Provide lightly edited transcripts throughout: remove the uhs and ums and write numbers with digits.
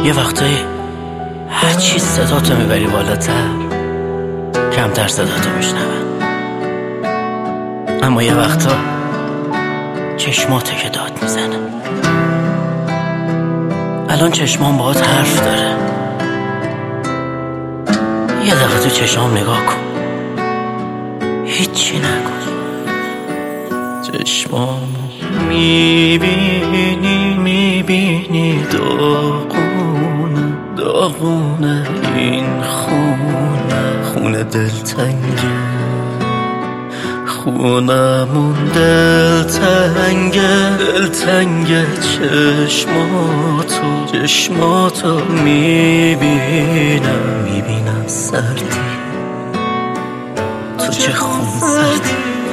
یه وقتایی هرچی صداتو میبری بالاتر کمتر صداتو میشنون، اما یه وقتا چشماته که داد میزنه. الان چشمام باهات حرف داره، یه دقیقه تو چشمام نگاه کن، هیچی نگو. چشمامو میبینی داغونه داغونه این خونه دلتنگه، خونمون دلتنگه چشماتو میبینم سردی، تو چه خون سردی.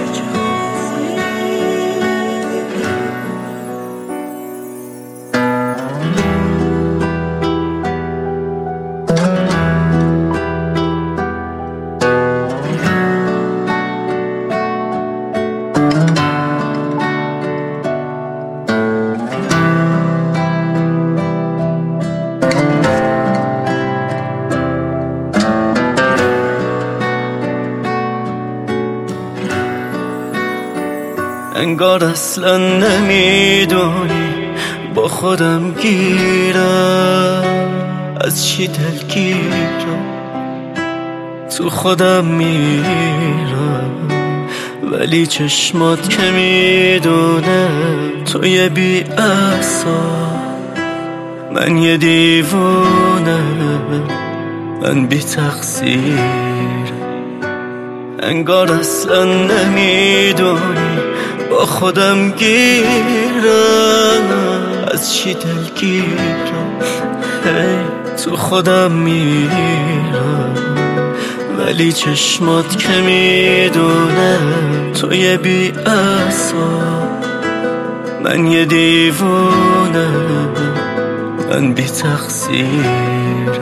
انگار اصلا نمیدونی با خودم گیرم، از چی دلگیرم تو خودم میرم، ولی چشمات که میدونه تو یه بی اعصاب، من یه دیوونه، من بی تقصیر. انگار اصلا نمیدونی با خودم گیرم، از چی دلگیرم تو خودم میرم، ولی چشمات که میدونه تو یه بی اعصاب، من یه دیوونه، من بی تقصیر.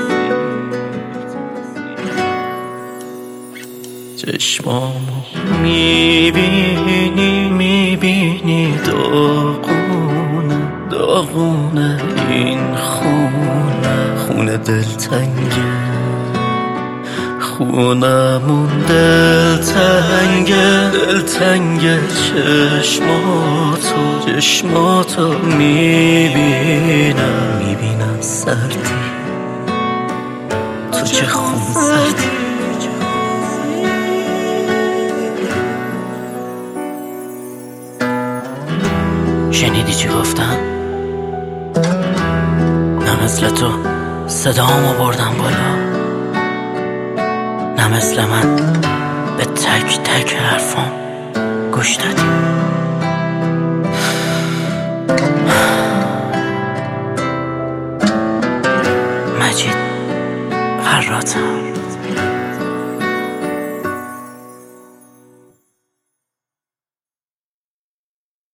چشمامو میبینی داغونه این خونه دلتنگه، خونمون دلتنگه چشماتو میبینم سردی، تو چه خون سردی. شنیدی چی گفتم؟ نه مثل تو صدامو بردم بالا، نه مثل من به تک تک حرفام گوش دادی. مجید خراطم.